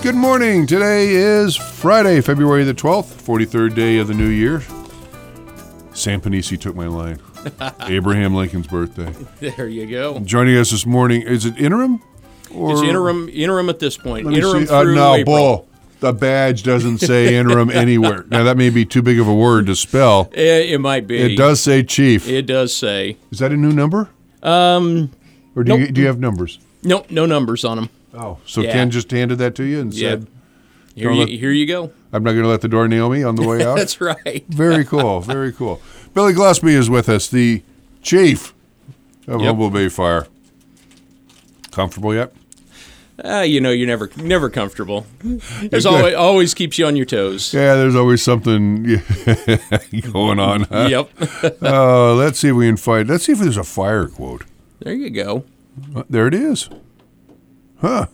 Good morning. Today is Friday, February the 12th, 43rd day of the new year. Sam Panisi took my line. Abraham Lincoln's birthday. There you go. Joining us this morning, is it interim? It's interim at this point. Let me Interim see. through No, April. bull. The badge doesn't say interim anywhere. Now, that may be too big of a word to spell. It might be. It does say chief. It does say. Is that a new number? Or do Nope. you have numbers? No numbers on them. Oh, so Yeah. Ken just handed that to you and said, Here Don't you, here you go. I'm not going to let the door nail me on the way out? That's right. Very cool, very cool. Billy Gillespie is with us, the chief of Humboldt Bay Fire. Comfortable yet? You're never comfortable. There's Good. always keeps you on your toes. Yeah, there's always something going on. Huh? Yep. Let's see if we can find. Let's see if there's a fire quote. There you go. There it is. Huh.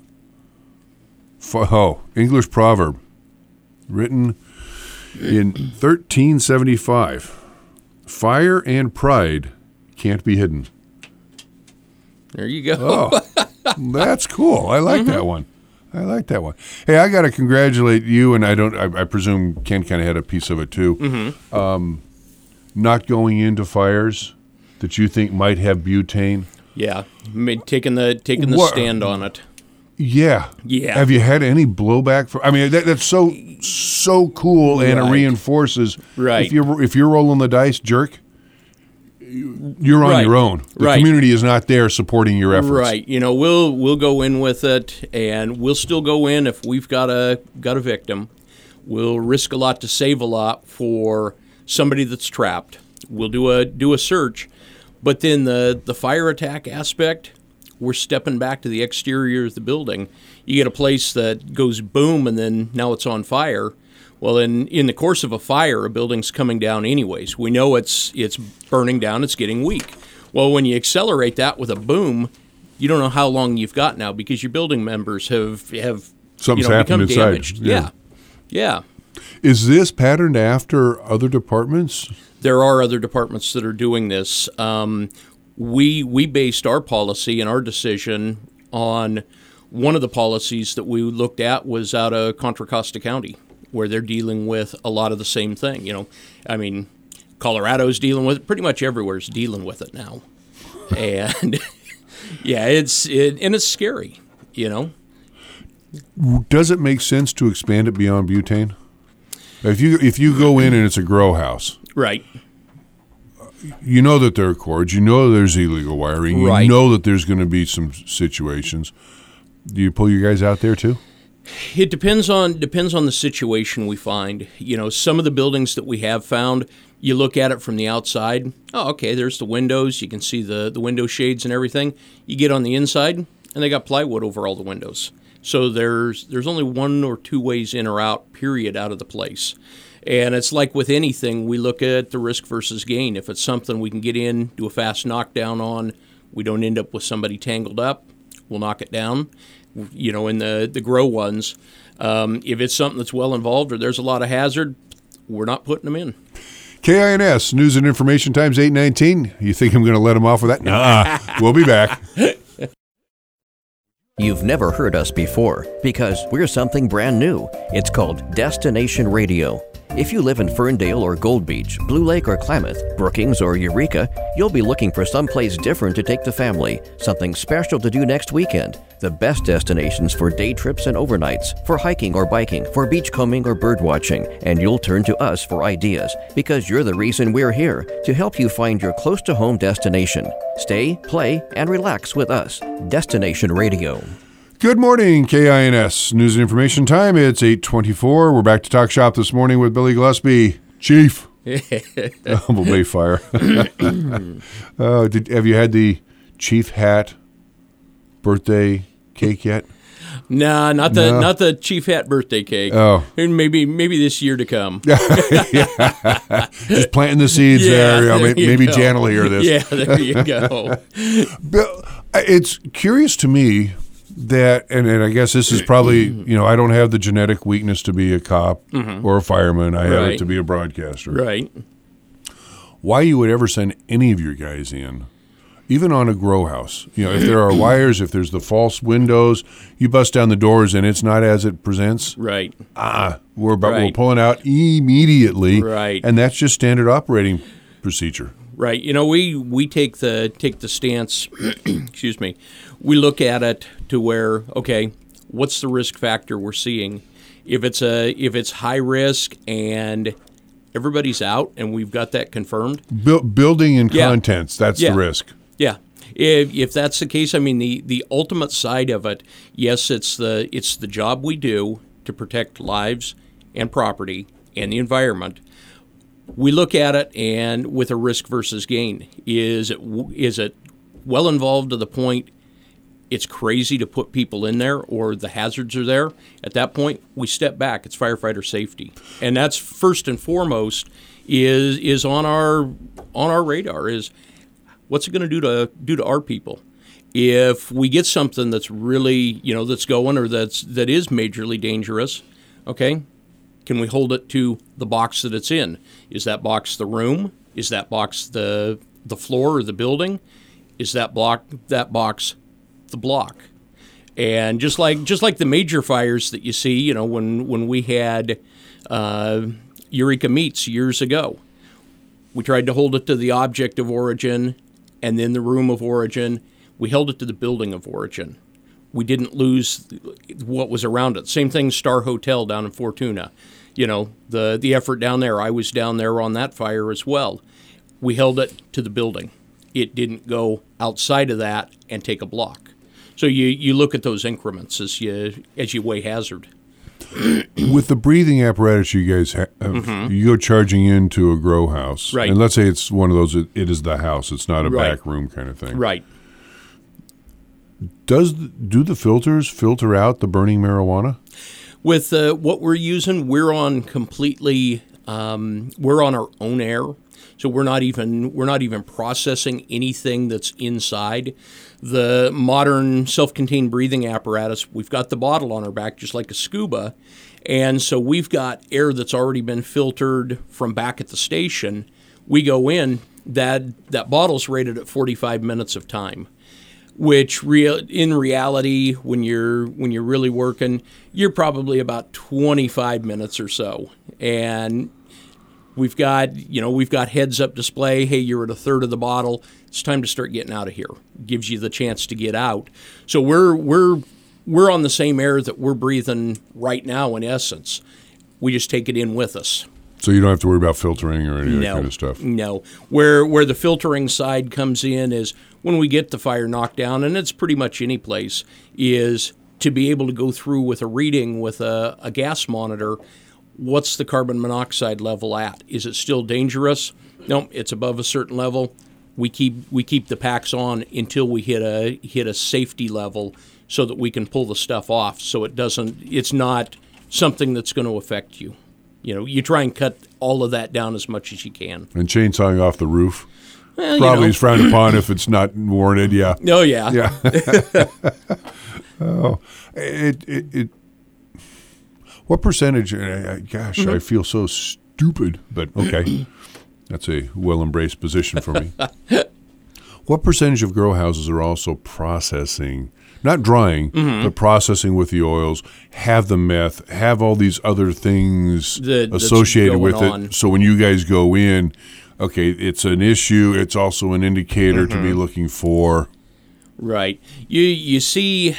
English proverb, written in 1375. Fire and pride can't be hidden. There you go. Oh, that's cool. I like that one. I like that one. Hey, I got to congratulate you, and I presume Ken kind of had a piece of it too. Not going into fires that you think might have butane. Yeah. Taking the What- stand on it. Yeah. Yeah. Have you had any blowback? I mean, that's so cool, and it Right. reinforces. Right. If you're rolling the dice, jerk, you're on Right. your own. The Right. community is not there supporting your efforts. Right. We'll go in with it, and we'll still go in if we've got a victim. We'll risk a lot to save a lot for somebody that's trapped. We'll do a search, but then the fire attack aspect, we're stepping back to the exterior of the building. You get a place that goes boom, and then now it's on fire. Well, in the course of a fire, a building's coming down anyways. We know it's burning down, it's getting weak. Well, when you accelerate that with a boom, you don't know how long you've got now because your building members have Something's become happened inside. damaged. Yeah. Yeah. Is this patterned after other departments? There are other departments that are doing this. We based our policy and our decision on one of the policies that we looked at was out of Contra Costa County, where they're dealing with a lot of the same thing. Colorado's dealing with it. Pretty much everywhere's dealing with it now, and yeah, it's scary. Does it make sense to expand it beyond butane? If you go in and it's a grow house, Right. you know that there are cords, you know there's illegal wiring, Right. you know that there's going to be some situations. Do you pull your guys out there too? It depends on the situation we find. Some of the buildings that we have found, you look at it from the outside. Oh, okay, there's the windows. You can see the window shades and everything. You get on the inside, and they got plywood over all the windows. So there's only one or two ways in or out, period, out of the place. And it's like with anything, we look at the risk versus gain. If it's something we can get in, do a fast knockdown on, we don't end up with somebody tangled up, we'll knock it down. In the grow ones, if it's something that's well involved or there's a lot of hazard, we're not putting them in. KINS, News and Information Times 819. You think I'm going to let them off with that? Nah, we'll be back. You've never heard us before because we're something brand new. It's called Destination Radio. If you live in Ferndale or Gold Beach, Blue Lake or Klamath, Brookings or Eureka, you'll be looking for someplace different to take the family, something special to do next weekend. The best destinations for day trips and overnights, for hiking or biking, for beachcombing or bird watching, and you'll turn to us for ideas because you're the reason we're here, to help you find your close-to-home destination. Stay, play, and relax with us. Destination Radio. Good morning, KINS, News and Information Time. It's 8:24. We're back to Talk Shop this morning with Billy Gillespie, Chief. Humboldt Bay Fire. Have you had the chief hat birthday cake yet? Nah, not the Chief Hat birthday cake. Oh. And maybe this year to come. Just planting the seeds there. there you Maybe go. Jan will hear this. Yeah, there you go. Bill, it's curious to me that, and I guess this is probably, I don't have the genetic weakness to be a cop or a fireman. I have it to be a broadcaster. Right. Why you would ever send any of your guys in even on a grow house, if there are wires, if there's the false windows, you bust down the doors and it's not as it presents. Right. We're pulling out immediately. Right. And that's just standard operating procedure. Right. We take the stance, excuse me, we look at it to where, okay, what's the risk factor we're seeing? If it's high risk and everybody's out and we've got that confirmed. Building and contents, that's the risk. Yeah. If that's the case, I mean, the ultimate side of it, yes, it's the job we do to protect lives and property and the environment. We look at it and with a risk versus gain. Is it well involved to the point it's crazy to put people in there or the hazards are there? At that point, we step back. It's firefighter safety. And that's first and foremost is on our radar is what's it going to do to our people? If we get something that's really, that's going or that is majorly dangerous, okay, can we hold it to the box that it's in? Is that box the room? Is that box the floor or the building? Is that box the block? And just like the major fires that you see, when we had Eureka Meats years ago, we tried to hold it to the object of origin and then the room of origin. We held it to the building of origin. We didn't lose what was around it. Same thing, Star Hotel down in Fortuna. The effort down there, I was down there on that fire as well. We held it to the building. It didn't go outside of that and take a block. So you look at those increments as you weigh hazard. With the breathing apparatus you guys have, you go charging into a grow house. Right. And let's say it's one of those, it is the house. It's not a back room kind of thing. Right. Do the filters filter out the burning marijuana? With what we're using, we're on our own air. So we're not even processing anything that's inside. The modern self-contained breathing apparatus, we've got the bottle on our back just like a scuba, and so we've got air that's already been filtered from back at the station. We go in, that bottle's rated at 45 minutes of time, which in reality, when you're really working, you're probably about 25 minutes or so, and We've got heads-up display. Hey, you're at a third of the bottle. It's time to start getting out of here. Gives you the chance to get out. So we're on the same air that we're breathing right now. In essence, we just take it in with us. So you don't have to worry about filtering or any of that kind of stuff. No. Where the filtering side comes in is when we get the fire knocked down, and it's pretty much any place, is to be able to go through with a reading with a gas monitor. What's the carbon monoxide level at? Is it still dangerous? No, it's above a certain level. We keep the packs on until we hit a safety level so that we can pull the stuff off. So it's not something that's going to affect you. You try and cut all of that down as much as you can. And chainsawing off the roof probably is frowned upon if it's not warranted. Yeah. Oh yeah. Yeah. Oh, it. What percentage? I feel so stupid, but okay. That's a well-embraced position for me. What percentage of grow houses are also processing, not drying, but processing with the oils, have the meth, have all these other things associated with it? So when you guys go in, okay, it's an issue. It's also an indicator to be looking for. Right. You see...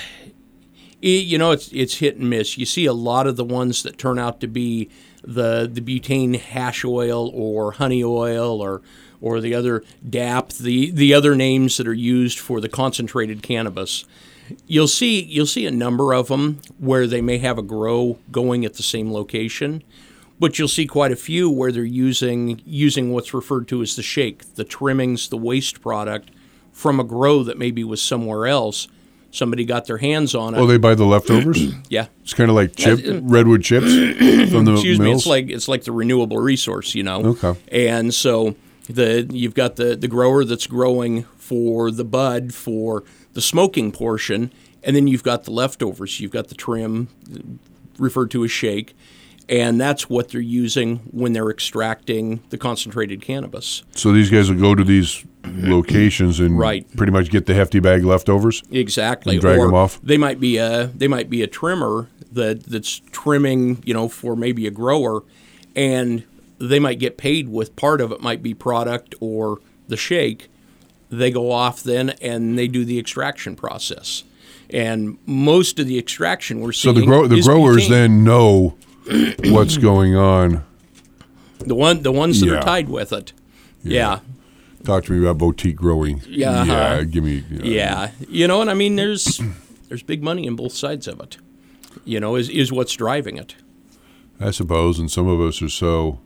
it's hit and miss. You see a lot of the ones that turn out to be the butane hash oil or honey oil or the other DAP, the other names that are used for the concentrated cannabis. You'll see a number of them where they may have a grow going at the same location, but you'll see quite a few where they're using what's referred to as the shake, the trimmings, the waste product from a grow that maybe was somewhere else. Somebody got their hands on it. Oh, they buy the leftovers? Yeah. It's kind of like redwood chips from the Excuse mills? me, it's like the renewable resource, Okay. And so you've got the grower that's growing for the bud for the smoking portion, and then you've got the leftovers. You've got the trim, referred to as shake, and that's what they're using when they're extracting the concentrated cannabis. So these guys will go to these locations and Right. pretty much get the hefty bag leftovers. Exactly. And drag or them off? They might be a trimmer that's trimming, for maybe a grower, and they might get paid with part of it might be product or the shake. They go off then and they do the extraction process. And most of the extraction we're So seeing the is growers butane. then know what's going on. the ones that Yeah. are tied with it. Yeah. Talk to me about boutique growing. Yeah, Yeah, give me. Yeah, and I mean, there's big money in both sides of it. Is what's driving it. I suppose, and some of us are so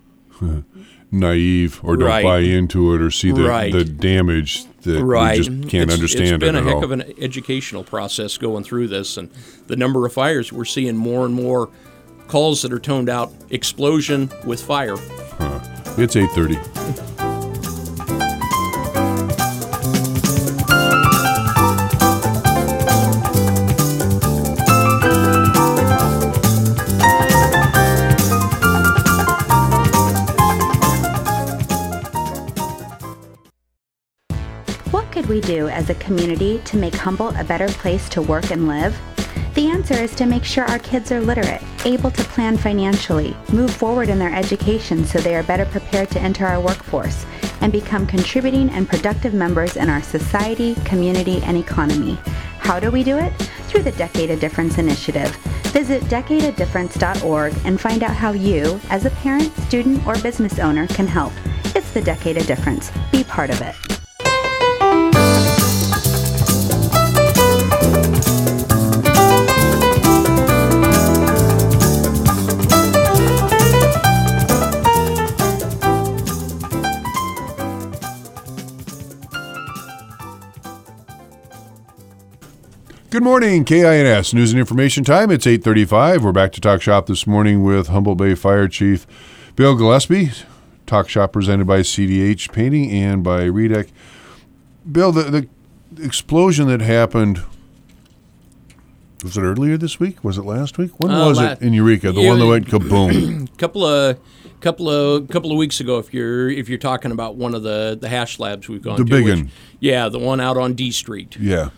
naive or don't Right. buy into it or see the, Right. the damage that we just can't understand It's been it a at heck all. of an educational process going through this, and the number of fires we're seeing more and more calls that are toned out explosion with fire. It's 8:30. What could we do as a community to make Humboldt a better place to work and live? The answer is to make sure our kids are literate, able to plan financially, move forward in their education so they are better prepared to enter our workforce, and become contributing and productive members in our society, community, and economy. How do we do it? Through the Decade of Difference initiative. Visit decadeofdifference.org and find out how you, as a parent, student, or business owner, can help. It's the Decade of Difference. Be part of it. Good morning, KINS News and Information Time. It's 8:35. We're back to Talk Shop this morning with Humboldt Bay Fire Chief Bill Gillespie. Talk Shop presented by CDH Painting and by Redec. Bill, the explosion that happened, was it earlier this week? Was it last week? When was it in Eureka? The one that went kaboom. Couple of weeks ago, if you're talking about one of the hash labs we've gone The to. big which- one. Yeah, the one out on D Street. Yeah.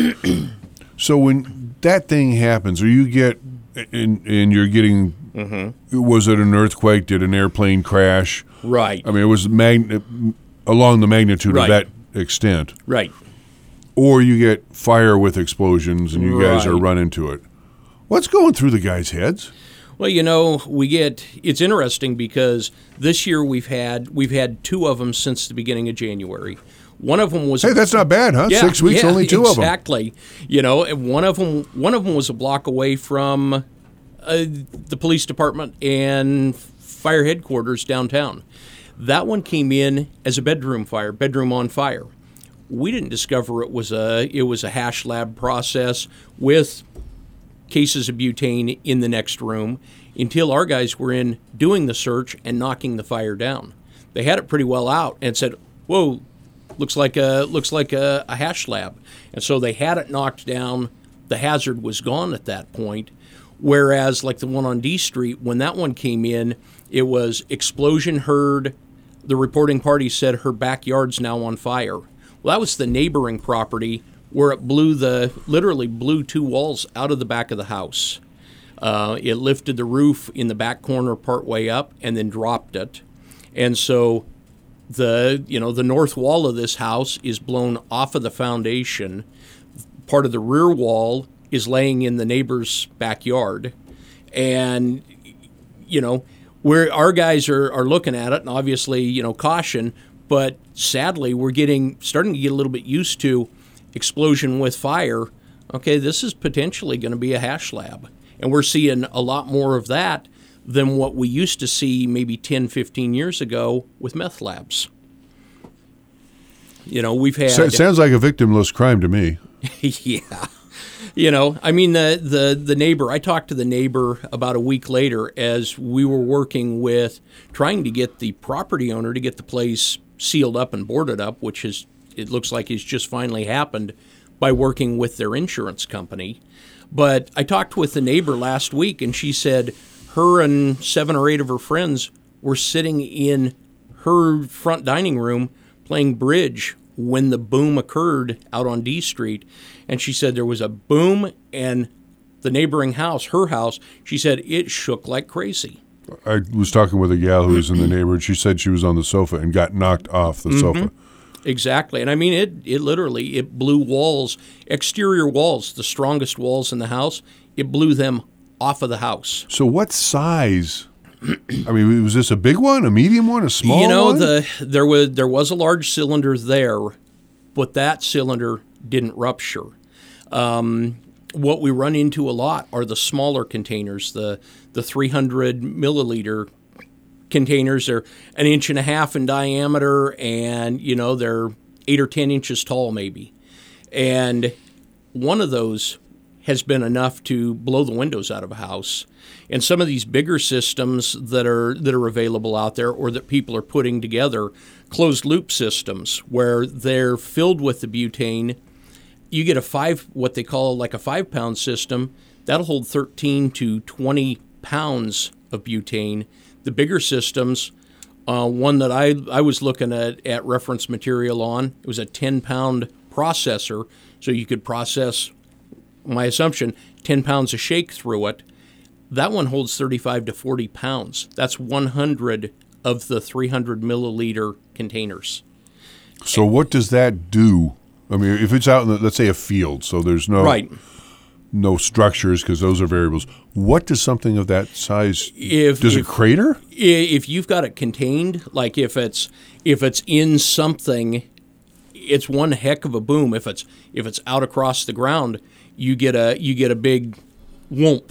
So when that thing happens, or you get, and you're getting, was it an earthquake? Did an airplane crash? Right. I mean, it was along the magnitude Right. of that extent. Right. Or you get fire with explosions, and you guys are Right. running to it. What's going through the guys' heads? Well, it's interesting because this year we've had two of them since the beginning of January. One of them was Hey, that's not bad, huh? 6 weeks, only two of them. Exactly. And one of them was a block away from the police department and fire headquarters downtown. That one came in as a bedroom on fire. We didn't discover it was a hash lab process with cases of butane in the next room until our guys were in doing the search and knocking the fire down. They had it pretty well out and said, "Whoa, looks like a hash lab," and so they had it knocked down. The hazard was gone at that point. Whereas, like the one on D Street, when that one came in, it was explosion heard. The reporting party said her backyard's now on fire. Well, that was the neighboring property where it literally blew two walls out of the back of the house. It lifted the roof in the back corner partway up and then dropped it, and so the north wall of this house is blown off of the foundation. Part of the rear wall is laying in the neighbor's backyard, and where our guys are looking at it, and obviously caution, but sadly we're starting to get a little bit used to explosion with fire. Okay, this is potentially going to be a hash lab, and we're seeing a lot more of that than what we used to see maybe 10, 15 years ago with meth labs. We've had... Sounds like a victimless crime to me. Yeah. I mean, the neighbor, I talked to the neighbor about a week later as we were working with trying to get the property owner to get the place sealed up and boarded up, which it looks like has just finally happened by working with their insurance company. But I talked with the neighbor last week, and she said her and 7 or 8 of her friends were sitting in her front dining room playing bridge when the boom occurred out on D Street. And she said there was a boom, and the neighboring house, her house, she said it shook like crazy. I was talking with a gal who was in the neighborhood. She said she was on the sofa and got knocked off the sofa. Exactly. And I mean, it literally, it blew walls, exterior walls, the strongest walls in the house. It blew them off of the house. So what size? I mean, was this a big one, a medium one, a small one? There was a large cylinder there, but that cylinder didn't rupture. What we run into a lot are the smaller containers, the 300 milliliter containers. They're 1.5 inches in diameter, and they're 8 or 10 inches tall maybe. And one of those has been enough to blow the windows out of a house. And some of these bigger systems that are available out there, or that people are putting together, closed loop systems where they're filled with the butane. You get what they call like a 5-pound system. That'll hold 13 to 20 pounds of butane. The bigger systems, one that I was looking at reference material on, it was a 10-pound processor, so you could process, my assumption, 10 pounds of shake through it. That one holds 35 to 40 pounds. That's 100 of the 300 milliliter containers. So what does that do? I mean, if it's out in, let's say, a field, so there's no structures because those are variables. What does something of that size, does it crater? If you've got it contained, like if it's in something, it's one heck of a boom. If it's out across the ground, you get a big whoomp.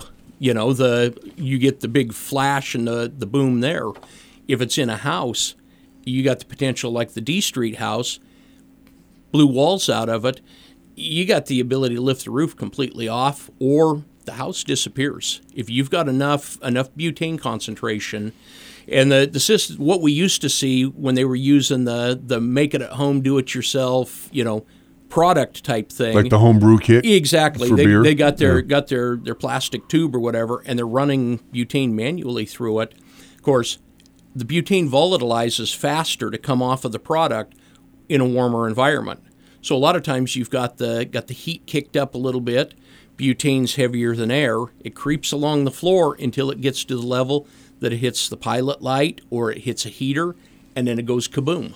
You get the big flash and the boom there. If it's in a house, you got the potential, like the D Street house, blew walls out of it. You got the ability to lift the roof completely off, or the house disappears. If you've got enough butane concentration, and the system, what we used to see when they were using the make it at home, do it yourself, product type thing, like the homebrew kit. Exactly. Beer. They got their plastic tube or whatever, and they're running butane manually through it. Of course, the butane volatilizes faster to come off of the product in a warmer environment. So a lot of times you've got the heat kicked up a little bit. Butane's heavier than air. It creeps along the floor until it gets to the level that it hits the pilot light or it hits a heater, and then it goes kaboom.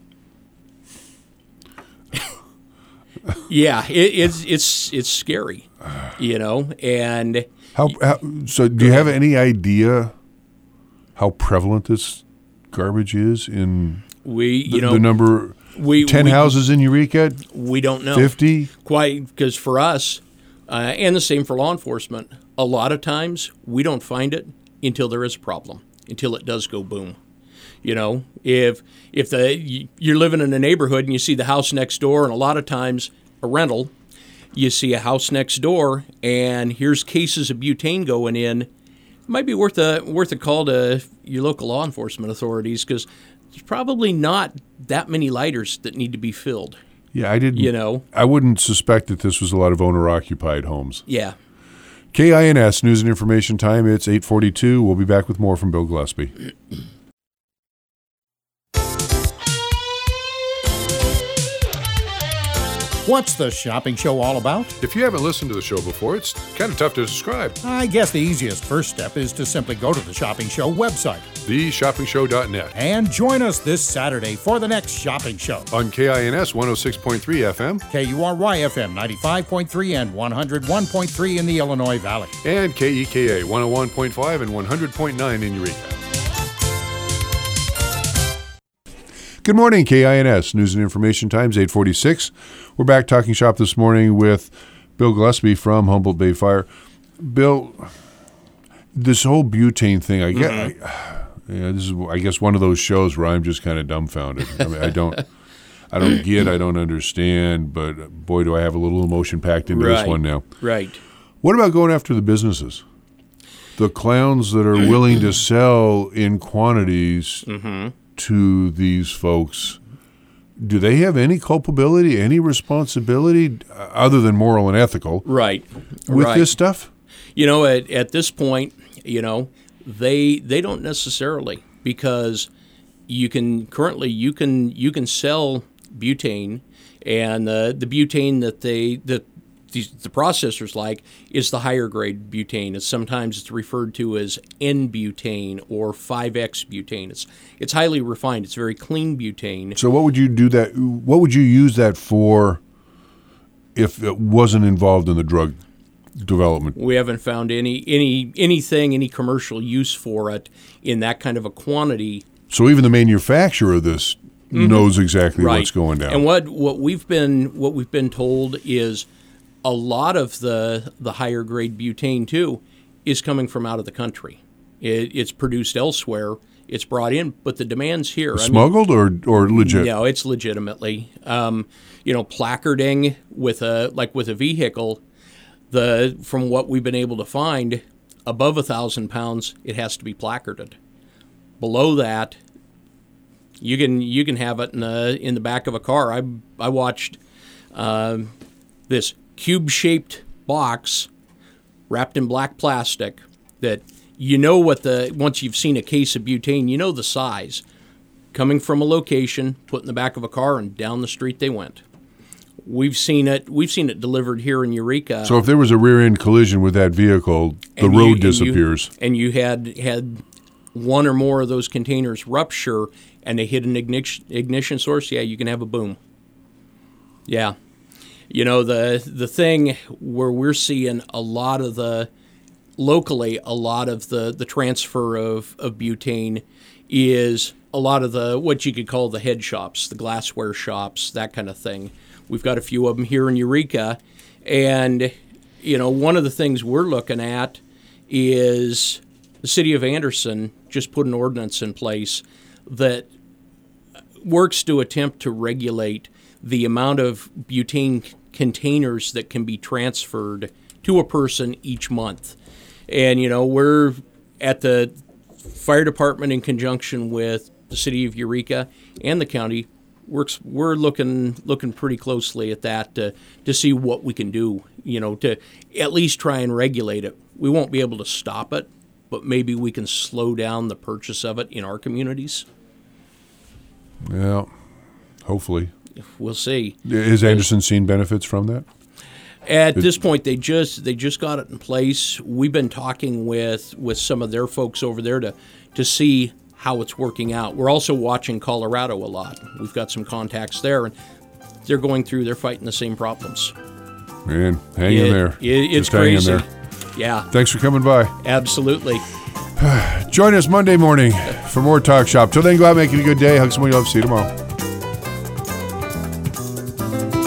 Yeah, it's scary, and how so do you have any idea how prevalent this garbage is in the number 10 houses in Eureka? We don't know. 50? Quite, because for us, and the same for law enforcement, a lot of times we don't find it until there is a problem, until it does go boom. If you're living in a neighborhood and you see the house next door, and a lot of times a rental, you see a house next door, and here's cases of butane going in. It might be worth a call to your local law enforcement authorities, because there's probably not that many lighters that need to be filled. Yeah, I didn't. I wouldn't suspect that this was a lot of owner-occupied homes. Yeah. KINS News and Information Time. It's 8:42. We'll be back with more from Bill Gillespie. What's the shopping show all about? If you haven't listened to the show before, it's kind of tough to describe. I guess the easiest first step is to simply go to the Shopping Show website, theshoppingshow.net, and join us this Saturday for the next shopping show. On KINS 106.3 FM, KURY FM 95.3 and 101.3 in the Illinois Valley, and KEKA 101.5 and 100.9 in Eureka. Good morning, KINS News and Information Times, 8:46. We're back talking shop this morning with Bill Gillespie from Humboldt Bay Fire. Bill, this whole butane thing, this is, I guess, one of those shows where I'm just kind of dumbfounded. I mean, I don't I don't understand, but boy, do I have a little emotion packed into this one now. Right. What about going after the businesses? The clowns that are willing to sell in quantities to these folks, do they have any culpability, any responsibility other than moral and ethical? Right. With this stuff? At this point, they don't necessarily, because you can sell butane, and the butane that the processors like is the higher grade butane. Sometimes it's referred to as N-butane or 5X butane. It's highly refined. It's very clean butane. So what would you use that for if it wasn't involved in the drug development? We haven't found any commercial use for it in that kind of a quantity. So even the manufacturer of this knows exactly what's going down. And what we've been told is a lot of the higher grade butane too is coming from out of the country. It's produced elsewhere. It's brought in, but the demand's here. Smuggled or legit? No, it's legitimately. Placarding with a vehicle. From what we've been able to find, above 1,000 pounds, it has to be placarded. Below that, you can have it in the back of a car. I watched this cube-shaped box wrapped in black plastic that once you've seen a case of butane, you know the size. Coming from a location, put in the back of a car, and down the street they went. We've seen it delivered here in Eureka. So if there was a rear-end collision with that vehicle, the road disappears. And you had one or more of those containers rupture, and they hit an ignition source, you can have a boom. Yeah. The thing where we're seeing a lot of the transfer of butane is a lot of what you could call the head shops, the glassware shops, that kind of thing. We've got a few of them here in Eureka, and one of the things we're looking at is the city of Anderson just put an ordinance in place that works to attempt to regulate the amount of butane containers that can be transferred to a person each month. And we're at the fire department in conjunction with the city of Eureka and the county. We're looking pretty closely at that to see what we can do, to at least try and regulate it. We won't be able to stop it, but maybe we can slow down the purchase of it in our communities. Yeah, hopefully. We'll see. Has Anderson seen benefits from that? At this point, they just got it in place. We've been talking with some of their folks over there to see how it's working out. We're also watching Colorado a lot. We've got some contacts there, and they're fighting the same problems. Man, hang in there. It's just crazy. Hang in there. Yeah. Thanks for coming by. Absolutely. Join us Monday morning for more Talk Shop. Till then, go out and make it a good day. Hug someone you love. See you tomorrow.